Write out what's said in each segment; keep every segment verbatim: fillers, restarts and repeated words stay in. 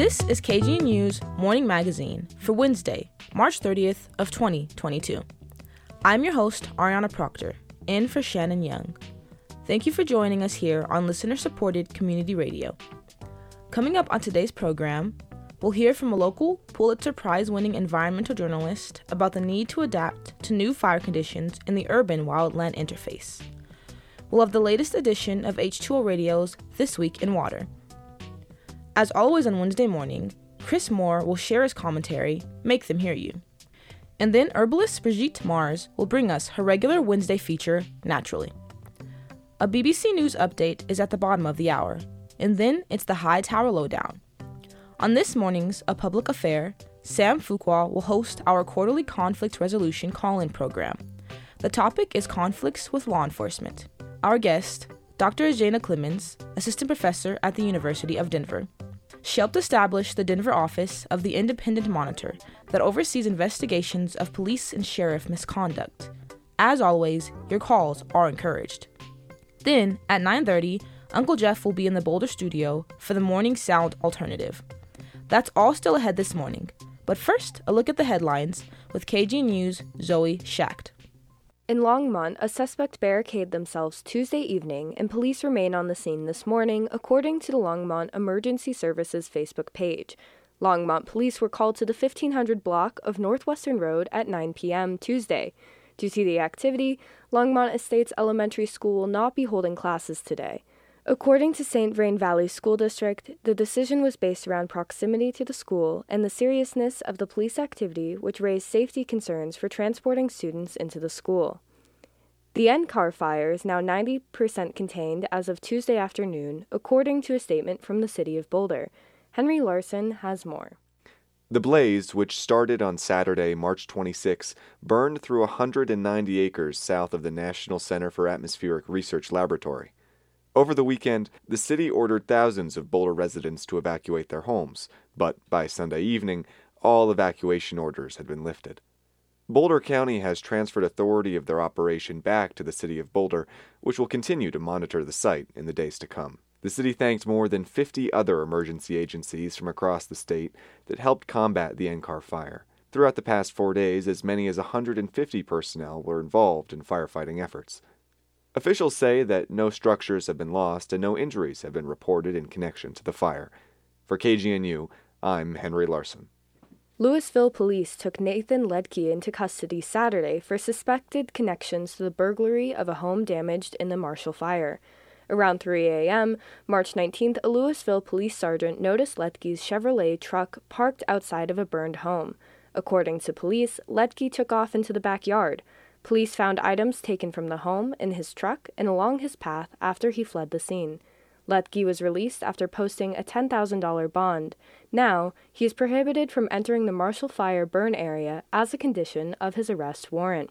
This is K G N U's Morning Magazine for Wednesday, March thirtieth of twenty twenty-two. I'm your host, Ariana Proctor, in for Shannon Young. Thank you for joining us here on listener-supported community radio. Coming up on today's program, we'll hear from a local Pulitzer Prize-winning environmental journalist about the need to adapt to new fire conditions in the urban wildland interface. We'll have the latest edition of H two O Radio's This Week in Water. As always on Wednesday morning, Chris Moore will share his commentary, Make Them Hear You. And then herbalist Brigitte Mars will bring us her regular Wednesday feature, Naturally. A B B C News update is at the bottom of the hour, and then it's the Hightower Lowdown. On this morning's A Public Affair, Sam Fuqua will host our quarterly conflict resolution call-in program. The topic is conflicts with law enforcement. Our guest, Doctor Ajana Clemens, assistant professor at the University of Denver. She helped establish the Denver office of the Independent Monitor that oversees investigations of police and sheriff misconduct. As always, your calls are encouraged. Then, at nine thirty, Uncle Jeff will be in the Boulder studio for the Morning Sound Alternative. That's all still ahead this morning. But first, a look at the headlines with K G N U's Zoe Schacht. In Longmont, a suspect barricaded themselves Tuesday evening, and police remain on the scene this morning, according to the Longmont Emergency Services Facebook page. Longmont police were called to the fifteen hundred block of Northwestern Road at nine p.m. Tuesday. Due to the activity, Longmont Estates Elementary School will not be holding classes today. According to Saint Vrain Valley School District, the decision was based around proximity to the school and the seriousness of the police activity, which raised safety concerns for transporting students into the school. The N C A R fire is now ninety percent contained as of Tuesday afternoon, according to a statement from the city of Boulder. Henry Larson has more. The blaze, which started on Saturday, March twenty-sixth, burned through one hundred ninety acres south of the National Center for Atmospheric Research Laboratory. Over the weekend, the city ordered thousands of Boulder residents to evacuate their homes, but by Sunday evening, all evacuation orders had been lifted. Boulder County has transferred authority of their operation back to the city of Boulder, which will continue to monitor the site in the days to come. The city thanked more than fifty other emergency agencies from across the state that helped combat the N C A R fire. Throughout the past four days, as many as one hundred fifty personnel were involved in firefighting efforts. Officials say that no structures have been lost and no injuries have been reported in connection to the fire. For K G N U, I'm Henry Larson. Louisville police took Nathan Ledke into custody Saturday for suspected connections to the burglary of a home damaged in the Marshall fire. Around three a.m., March nineteenth, a Louisville police sergeant noticed Ledke's Chevrolet truck parked outside of a burned home. According to police, Ledke took off into the backyard. Police found items taken from the home, in his truck, and along his path after he fled the scene. Ledke was released after posting a ten thousand dollars bond. Now, he is prohibited from entering the Marshall Fire burn area as a condition of his arrest warrant.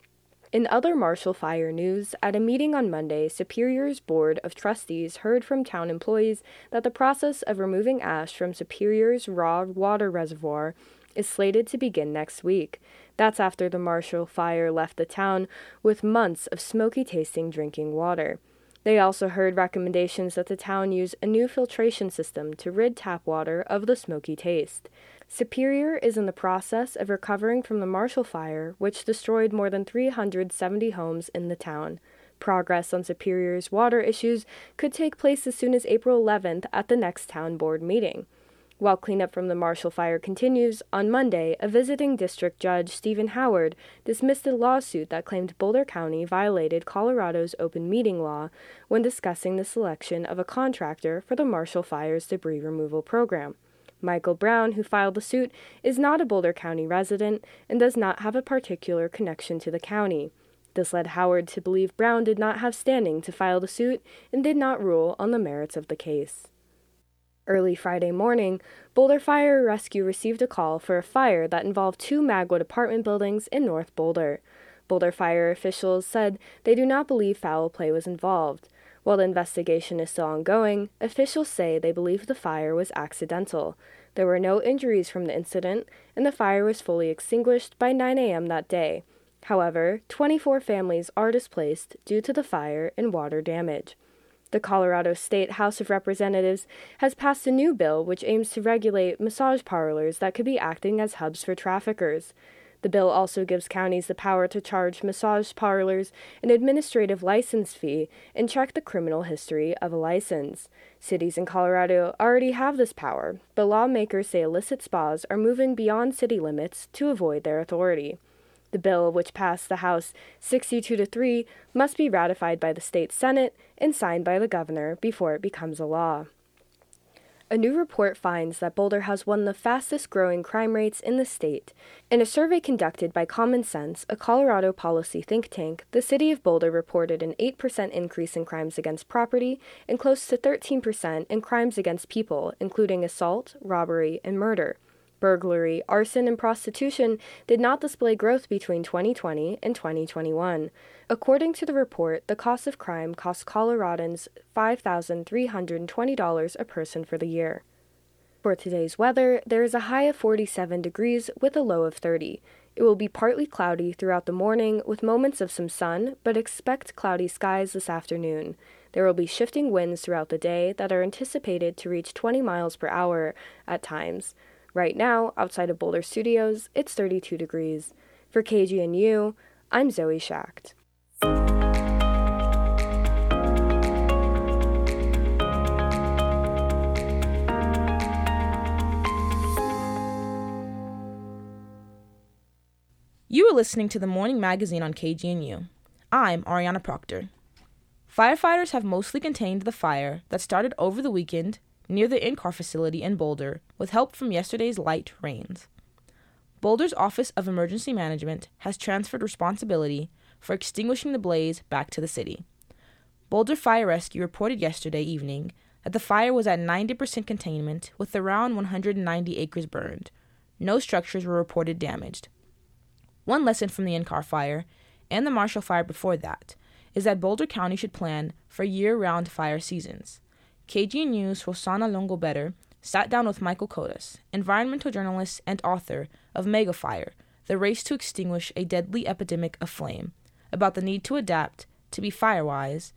In other Marshall Fire news, at a meeting on Monday, Superior's Board of Trustees heard from town employees that the process of removing ash from Superior's raw water reservoir is slated to begin next week. That's after the Marshall Fire left the town with months of smoky-tasting drinking water. They also heard recommendations that the town use a new filtration system to rid tap water of the smoky taste. Superior is in the process of recovering from the Marshall Fire, which destroyed more than three hundred seventy homes in the town. Progress on Superior's water issues could take place as soon as April eleventh at the next town board meeting. While cleanup from the Marshall Fire continues, on Monday, a visiting district judge, Stephen Howard, dismissed a lawsuit that claimed Boulder County violated Colorado's open meeting law when discussing the selection of a contractor for the Marshall Fire's debris removal program. Michael Brown, who filed the suit, is not a Boulder County resident and does not have a particular connection to the county. This led Howard to believe Brown did not have standing to file the suit and did not rule on the merits of the case. Early Friday morning, Boulder Fire Rescue received a call for a fire that involved two Magwood apartment buildings in North Boulder. Boulder Fire officials said they do not believe foul play was involved. While the investigation is still ongoing, officials say they believe the fire was accidental. There were no injuries from the incident, and the fire was fully extinguished by nine a.m. that day. However, twenty-four families are displaced due to the fire and water damage. The Colorado State House of Representatives has passed a new bill which aims to regulate massage parlors that could be acting as hubs for traffickers. The bill also gives counties the power to charge massage parlors an administrative license fee and check the criminal history of a license. Cities in Colorado already have this power, but lawmakers say illicit spas are moving beyond city limits to avoid their authority. The bill, which passed the House sixty-two to three, must be ratified by the state Senate and signed by the governor before it becomes a law. A new report finds that Boulder has one of the fastest-growing crime rates in the state. In a survey conducted by Common Sense, a Colorado policy think tank, the city of Boulder reported an eight percent increase in crimes against property and close to thirteen percent in crimes against people, including assault, robbery, and murder. Burglary, arson, and prostitution did not display growth between twenty twenty and twenty twenty-one. According to the report, the cost of crime cost Coloradans five thousand three hundred twenty dollars a person for the year. For today's weather, there is a high of forty-seven degrees with a low of thirty. It will be partly cloudy throughout the morning with moments of some sun, but expect cloudy skies this afternoon. There will be shifting winds throughout the day that are anticipated to reach twenty miles per hour at times. Right now, outside of Boulder Studios, it's thirty-two degrees. For K G N U, I'm Zoe Schacht. You are listening to the Morning Magazine on K G N U. I'm Ariana Proctor. Firefighters have mostly contained the fire that started over the weekend near the in-car facility in Boulder with help from yesterday's light rains. Boulder's Office of Emergency Management has transferred responsibility for extinguishing the blaze back to the city. Boulder Fire Rescue reported yesterday evening that the fire was at ninety percent containment with around one hundred ninety acres burned. No structures were reported damaged. One lesson from the in-car fire, and the Marshall Fire before that, is that Boulder County should plan for year-round fire seasons. K G N U's Rosanna Longo-Better sat down with Michael Kodas, environmental journalist and author of Megafire, The Race to Extinguish a Deadly Epidemic of Flame, about the need to adapt, to be firewise,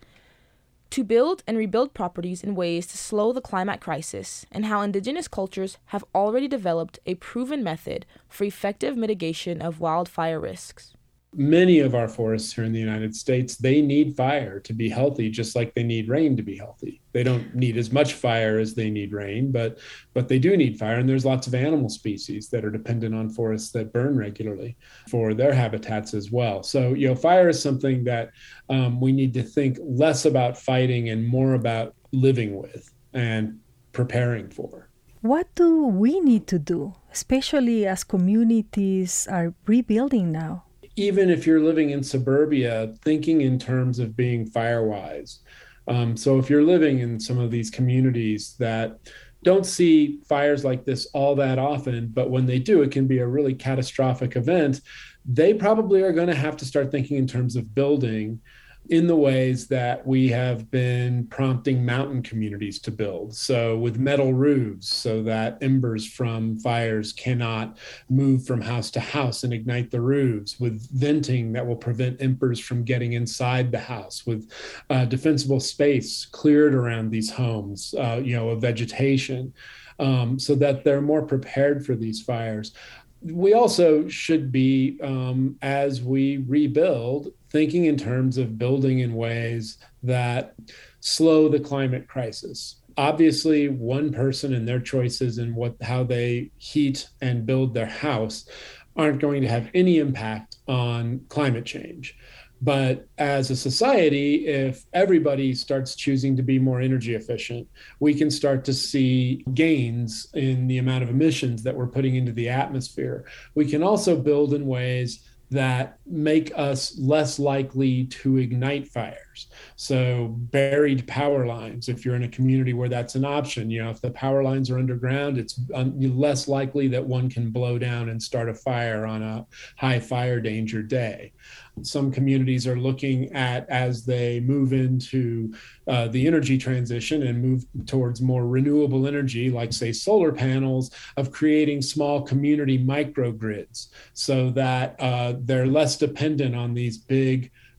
to build and rebuild properties in ways to slow the climate crisis, and how indigenous cultures have already developed a proven method for effective mitigation of wildfire risks. Many of our forests here in the United States, they need fire to be healthy, just like they need rain to be healthy. They don't need as much fire as they need rain, but but they do need fire. And there's lots of animal species that are dependent on forests that burn regularly for their habitats as well. So, you know, fire is something that um, we need to think less about fighting and more about living with and preparing for. What do we need to do, especially as communities are rebuilding now? Even if you're living in suburbia, thinking in terms of being firewise. Um, so if you're living in some of these communities that don't see fires like this all that often, but when they do, it can be a really catastrophic event, they probably are going to have to start thinking in terms of building in the ways that we have been prompting mountain communities to build. So with metal roofs so that embers from fires cannot move from house to house and ignite the roofs, with venting that will prevent embers from getting inside the house, with uh, defensible space cleared around these homes, uh, you know, of vegetation, um, so that they're more prepared for these fires. We also should be, um, as we rebuild, thinking in terms of building in ways that slow the climate crisis. Obviously, one person and their choices and what how they heat and build their house aren't going to have any impact on climate change. But as a society, if everybody starts choosing to be more energy efficient, we can start to see gains in the amount of emissions that we're putting into the atmosphere. We can also build in ways that make us less likely to ignite fires. So buried power lines, if you're in a community where that's an option, you know, if the power lines are underground, it's less likely that one can blow down and start a fire on a high fire danger day. Some communities are looking at, as they move into uh, the energy transition and move towards more renewable energy, like say solar panels, of creating small community microgrids so that uh, they're less dependent on these big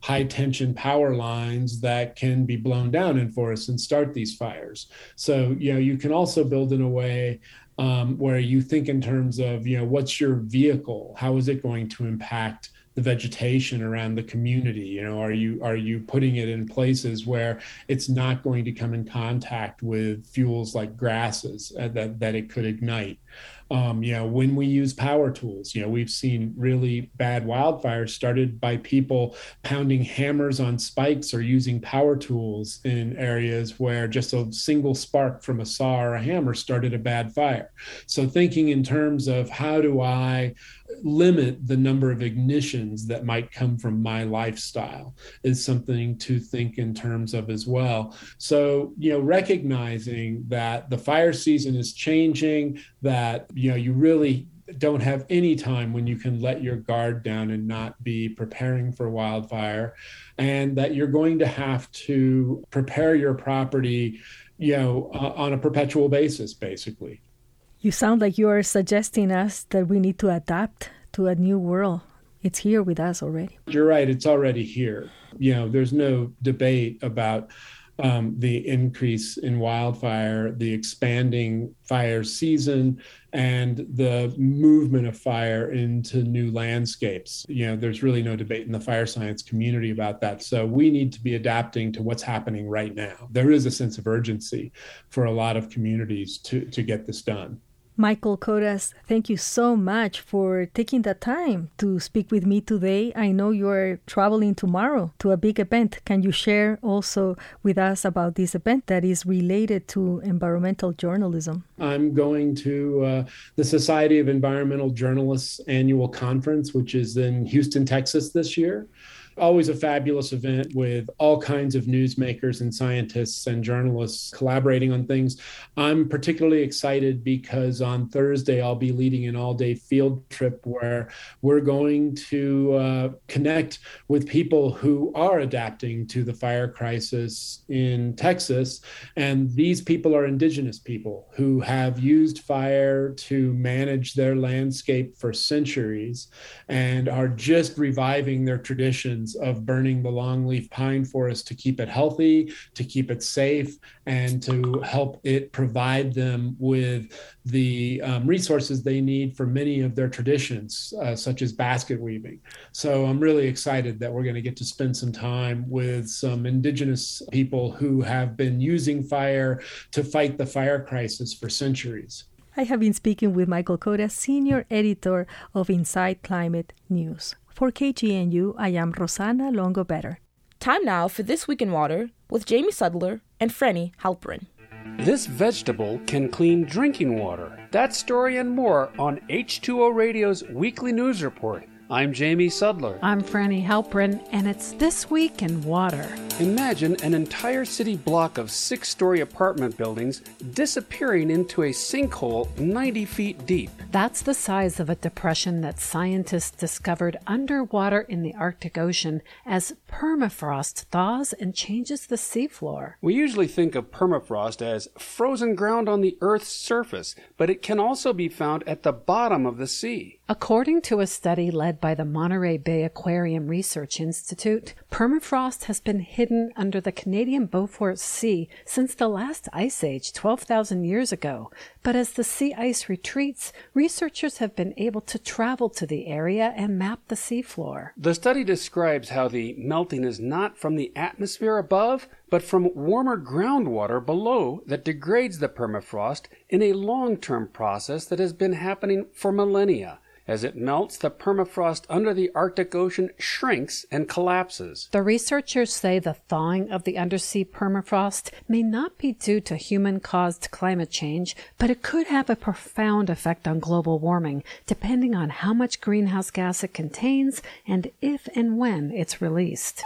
high tension power lines that can be blown down in forests and start these fires. So, you know, you can also build in a way um, where you think in terms of, you know, what's your vehicle? How is it going to impact the vegetation around the community? You know, are you are you putting it in places where it's not going to come in contact with fuels like grasses uh, that that it could ignite? Um, you know, when we use power tools, you know, we've seen really bad wildfires started by people pounding hammers on spikes or using power tools in areas where just a single spark from a saw or a hammer started a bad fire. So thinking in terms of how do I limit the number of ignitions that might come from my lifestyle is something to think in terms of as well. So, you know, recognizing that the fire season is changing, that, you know, you really don't have any time when you can let your guard down and not be preparing for wildfire, and that you're going to have to prepare your property, you know, uh, on a perpetual basis, basically. You sound like you are suggesting us that we need to adapt to a new world. It's here with us already. You're right. It's already here. You know, there's no debate about um, the increase in wildfire, the expanding fire season, and the movement of fire into new landscapes. You know, there's really no debate in the fire science community about that. So we need to be adapting to what's happening right now. There is a sense of urgency for a lot of communities to, to get this done. Michael Kodas, thank you so much for taking the time to speak with me today. I know you're traveling tomorrow to a big event. Can you share also with us about this event that is related to environmental journalism? I'm going to uh, the Society of Environmental Journalists annual conference, which is in Houston, Texas this year. Always a fabulous event with all kinds of newsmakers and scientists and journalists collaborating on things. I'm particularly excited because on Thursday, I'll be leading an all-day field trip where we're going to uh, connect with people who are adapting to the fire crisis in Texas. And these people are indigenous people who have used fire to manage their landscape for centuries and are just reviving their traditions of burning the longleaf pine forest to keep it healthy, to keep it safe, and to help it provide them with the um, resources they need for many of their traditions, uh, such as basket weaving. So I'm really excited that we're going to get to spend some time with some indigenous people who have been using fire to fight the fire crisis for centuries. I have been speaking with Michael Kodas, Senior Editor of Inside Climate News. For K G N U, I am Rosanna Longo-Better. Time now for This Week in Water with Jamie Sudler and Frenny Halperin. This vegetable can clean drinking water. That story and more on H two O Radio's Weekly News Report. I'm Jamie Sudler. I'm Franny Halperin, and it's This Week in Water. Imagine an entire city block of six-story apartment buildings disappearing into a sinkhole ninety feet deep. That's the size of a depression that scientists discovered underwater in the Arctic Ocean as permafrost thaws and changes the seafloor. We usually think of permafrost as frozen ground on the Earth's surface, but it can also be found at the bottom of the sea. According to a study led by the Monterey Bay Aquarium Research Institute, permafrost has been hidden under the Canadian Beaufort Sea since the last ice age twelve thousand years ago. But as the sea ice retreats, researchers have been able to travel to the area and map the seafloor. The study describes how the melting is not from the atmosphere above, but from warmer groundwater below that degrades the permafrost in a long-term process that has been happening for millennia. As it melts, the permafrost under the Arctic Ocean shrinks and collapses. The researchers say the thawing of the undersea permafrost may not be due to human-caused climate change, but it could have a profound effect on global warming, depending on how much greenhouse gas it contains and if and when it's released.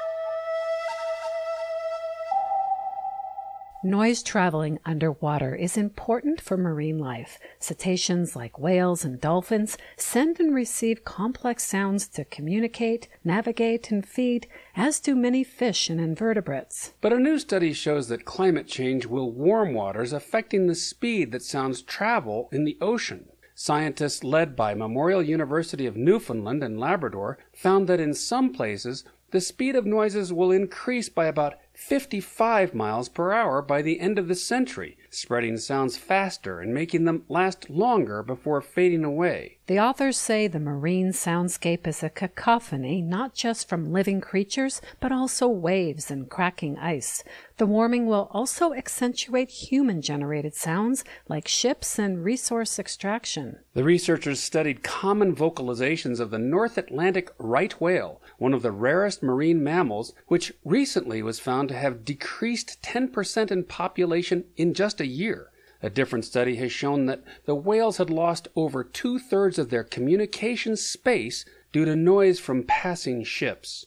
Noise traveling underwater is important for marine life. Cetaceans like whales and dolphins send and receive complex sounds to communicate, navigate, and feed, as do many fish and invertebrates. But a new study shows that climate change will warm waters, affecting the speed that sounds travel in the ocean. Scientists led by Memorial University of Newfoundland and Labrador found that in some places, the speed of noises will increase by about fifty-five miles per hour by the end of the century, spreading sounds faster and making them last longer before fading away. The authors say the marine soundscape is a cacophony not just from living creatures, but also waves and cracking ice. The warming will also accentuate human-generated sounds like ships and resource extraction. The researchers studied common vocalizations of the North Atlantic right whale, one of the rarest marine mammals, which recently was found to have decreased ten percent in population in just a year. A different study has shown that the whales had lost over two-thirds of their communication space due to noise from passing ships.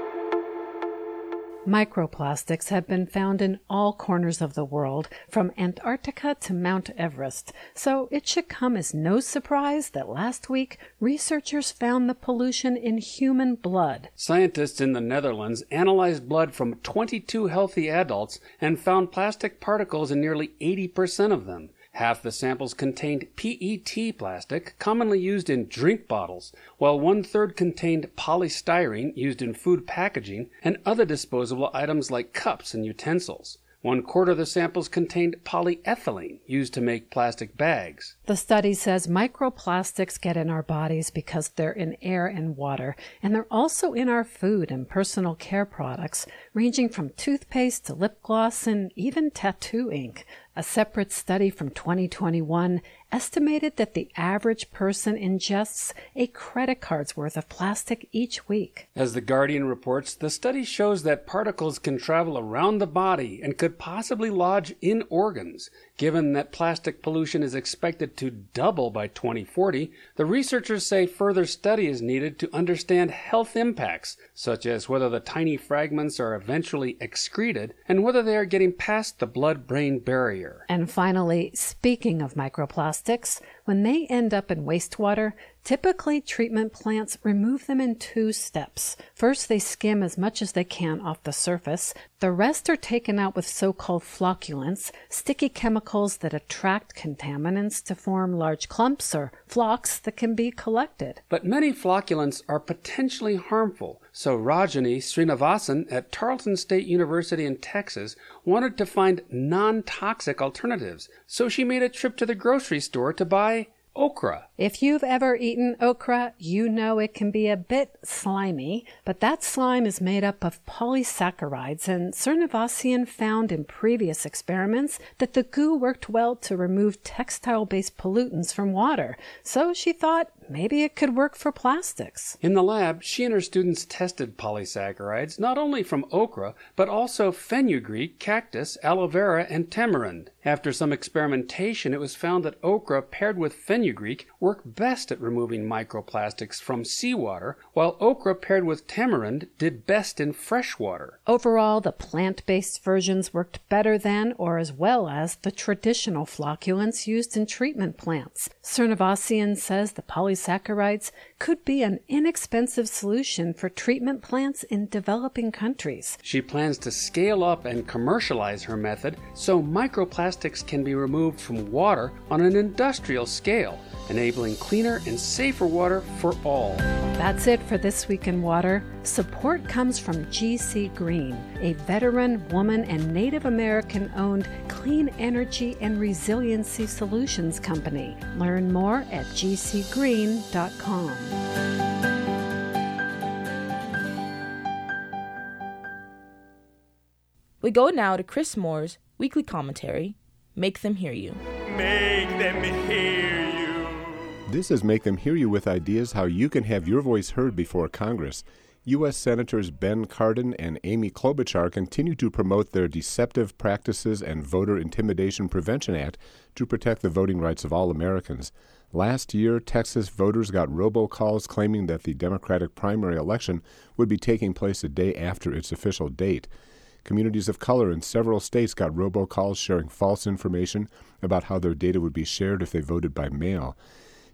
Microplastics have been found in all corners of the world, from Antarctica to Mount Everest, so it should come as no surprise that last week researchers found the pollution in human blood. Scientists in the Netherlands analyzed blood from twenty-two healthy adults and found plastic particles in nearly eighty percent of them. Half the samples contained P E T plastic, commonly used in drink bottles, while one-third contained polystyrene used in food packaging and other disposable items like cups and utensils. One quarter of the samples contained polyethylene, used to make plastic bags. The study says microplastics get in our bodies because they're in air and water, and they're also in our food and personal care products, ranging from toothpaste to lip gloss and even tattoo ink. A separate study from twenty twenty-one estimated that the average person ingests a credit card's worth of plastic each week. As The Guardian reports, the study shows that particles can travel around the body and could possibly lodge in organs. Given that plastic pollution is expected to double by twenty forty, the researchers say further study is needed to understand health impacts, such as whether the tiny fragments are eventually excreted and whether they are getting past the blood-brain barrier. And finally, speaking of microplastics, when they end up in wastewater, typically treatment plants remove them in two steps. First, they skim as much as they can off the surface. The rest are taken out with so-called flocculants, sticky chemicals that attract contaminants to form large clumps or flocks that can be collected. But many flocculants are potentially harmful, so Rajani Srinivasan at Tarleton State University in Texas wanted to find non-toxic alternatives, so she made a trip to the grocery store to buy okra. If you've ever eaten okra, you know it can be a bit slimy, but that slime is made up of polysaccharides, and Srinivasan found in previous experiments that the goo worked well to remove textile-based pollutants from water, so she thought maybe it could work for plastics. In the lab, she and her students tested polysaccharides not only from okra, but also fenugreek, cactus, aloe vera, and tamarind. After some experimentation, it was found that okra paired with fenugreek work best at removing microplastics from seawater, while okra paired with tamarind did best in fresh water. Overall, the plant-based versions worked better than or as well as the traditional flocculants used in treatment plants. Srinivasan says the polysaccharides could be an inexpensive solution for treatment plants in developing countries. She plans to scale up and commercialize her method so microplastics can be removed from water on an industrial scale, enabling cleaner and safer water for all. That's it for This Week in Water. Support comes from G C Green, a veteran, woman, and Native American-owned clean energy and resiliency solutions company. Learn more at g c green dot com. We go now to Chris Moore's weekly commentary, Make Them Hear You. Make them hear you. This is Make Them Hear You with ideas how you can have your voice heard before Congress. U S Senators Ben Cardin and Amy Klobuchar continue to promote their Deceptive Practices and Voter Intimidation Prevention Act to protect the voting rights of all Americans. Last year, Texas voters got robocalls claiming that the Democratic primary election would be taking place a day after its official date. Communities of color in several states got robocalls sharing false information about how their data would be shared if they voted by mail.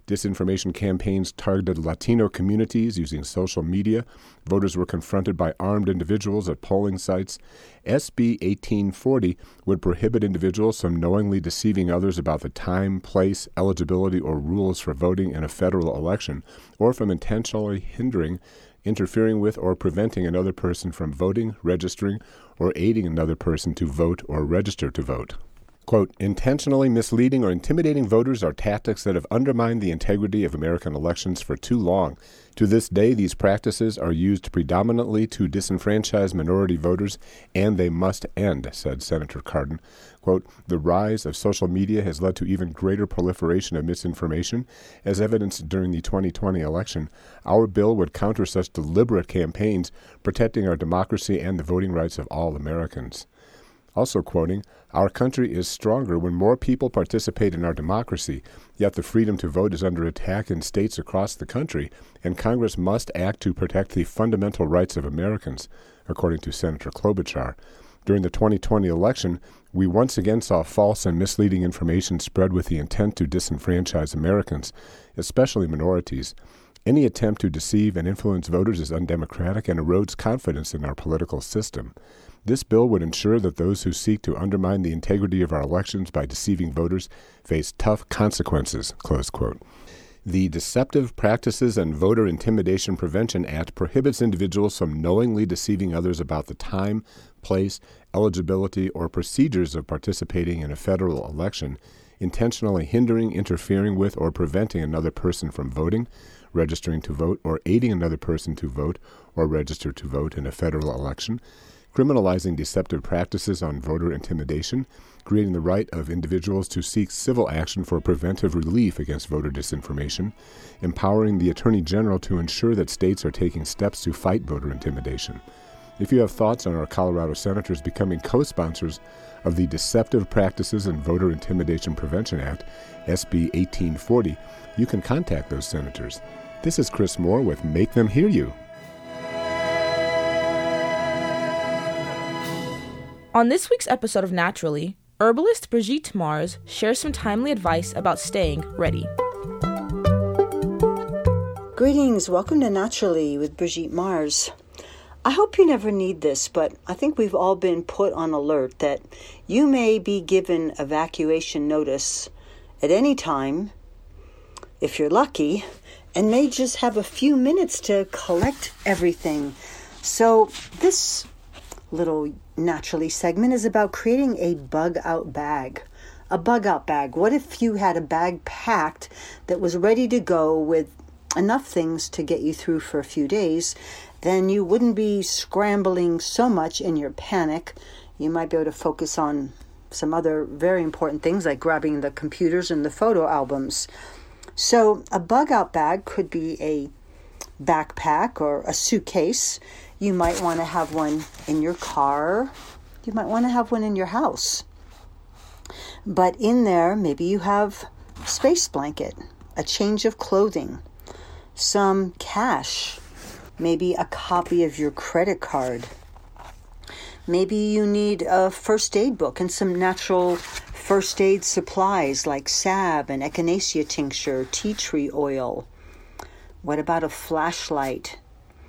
Disinformation campaigns targeted Latino communities using social media. Voters were confronted by armed individuals at polling sites. S B eighteen forty would prohibit individuals from knowingly deceiving others about the time, place, eligibility, or rules for voting in a federal election, or from intentionally hindering, interfering with, or preventing another person from voting, registering, or aiding another person to vote or register to vote. Quote, intentionally misleading or intimidating voters are tactics that have undermined the integrity of American elections for too long. To this day, these practices are used predominantly to disenfranchise minority voters, and they must end, said Senator Cardin. Quote, the rise of social media has led to even greater proliferation of misinformation. As evidenced during the twenty twenty election, our bill would counter such deliberate campaigns, protecting our democracy and the voting rights of all Americans. Also quoting, our country is stronger when more people participate in our democracy, yet the freedom to vote is under attack in states across the country, and Congress must act to protect the fundamental rights of Americans, according to Senator Klobuchar. During the twenty twenty election, we once again saw false and misleading information spread with the intent to disenfranchise Americans, especially minorities. Any attempt to deceive and influence voters is undemocratic and erodes confidence in our political system. This bill would ensure that those who seek to undermine the integrity of our elections by deceiving voters face tough consequences, close quote. The Deceptive Practices and Voter Intimidation Prevention Act prohibits individuals from knowingly deceiving others about the time, place, eligibility, or procedures of participating in a federal election, intentionally hindering, interfering with, or preventing another person from voting, registering to vote, or aiding another person to vote or register to vote in a federal election, criminalizing deceptive practices on voter intimidation, creating the right of individuals to seek civil action for preventive relief against voter disinformation, empowering the Attorney General to ensure that states are taking steps to fight voter intimidation. If you have thoughts on our Colorado senators becoming co-sponsors of the Deceptive Practices and Voter Intimidation Prevention Act, S B eighteen forty, you can contact those senators. This is Chris Moore with Make Them Hear You. On this week's episode of Naturally, herbalist Brigitte Mars shares some timely advice about staying ready. Greetings, welcome to Naturally with Brigitte Mars. I hope you never need this, but I think we've all been put on alert that you may be given evacuation notice at any time, if you're lucky, and may just have a few minutes to collect everything. So this little Naturally segment is about creating a bug-out bag. A bug-out bag. What if you had a bag packed that was ready to go with enough things to get you through for a few days? Then you wouldn't be scrambling so much in your panic. You might be able to focus on some other very important things like grabbing the computers and the photo albums. So a bug-out bag could be a backpack or a suitcase. You might want to have one in your car. You might want to have one in your house. But in there, maybe you have a space blanket, a change of clothing, some cash, maybe a copy of your credit card. Maybe you need a first aid book and some natural first aid supplies like salve and echinacea tincture, tea tree oil. What about a flashlight?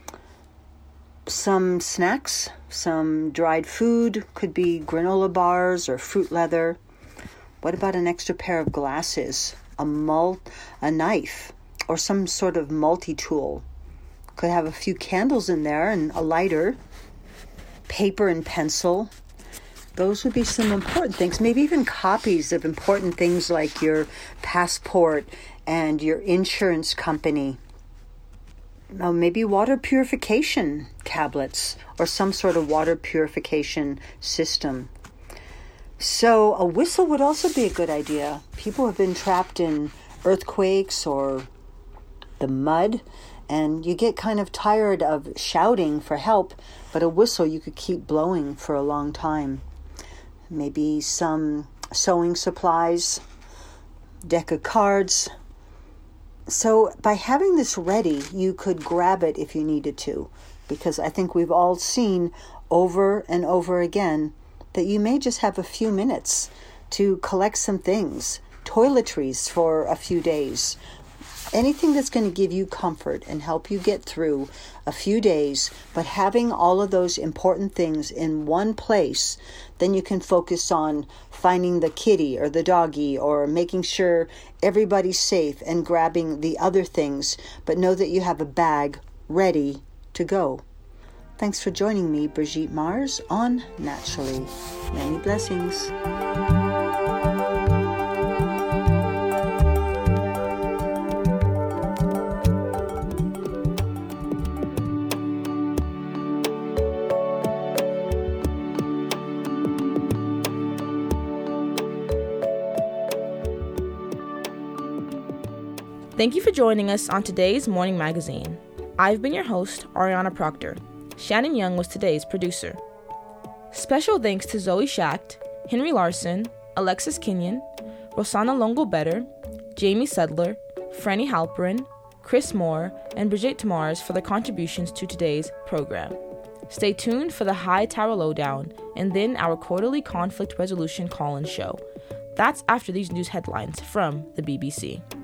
Some snacks, some dried food, could be granola bars or fruit leather. What about an extra pair of glasses, a mul- a knife, or some sort of multi-tool? Could have a few candles in there and a lighter, paper and pencil. Those would be some important things. Maybe even copies of important things like your passport and your insurance company. Oh, maybe water purification tablets or some sort of water purification system. So a whistle would also be a good idea. People have been trapped in earthquakes or the mud, and you get kind of tired of shouting for help, but a whistle you could keep blowing for a long time. Maybe some sewing supplies, deck of cards. So by having this ready, you could grab it if you needed to, because I think we've all seen over and over again that you may just have a few minutes to collect some things, toiletries for a few days, anything that's going to give you comfort and help you get through a few days, but having all of those important things in one place, then you can focus on finding the kitty or the doggy or making sure everybody's safe and grabbing the other things, but know that you have a bag ready to go. Thanks for joining me, Brigitte Mars, on Naturally. Many blessings. Thank you for joining us on today's Morning Magazine. I've been your host, Ariana Proctor. Shannon Young was today's producer. Special thanks to Zoe Schacht, Henry Larson, Alexis Kenyon, Rosanna Longo-Better, Jamie Sedler, Franny Halperin, Chris Moore, and Brigitte Mars for their contributions to today's program. Stay tuned for the High Tower Lowdown and then our quarterly conflict resolution call-in show. That's after these news headlines from the B B C.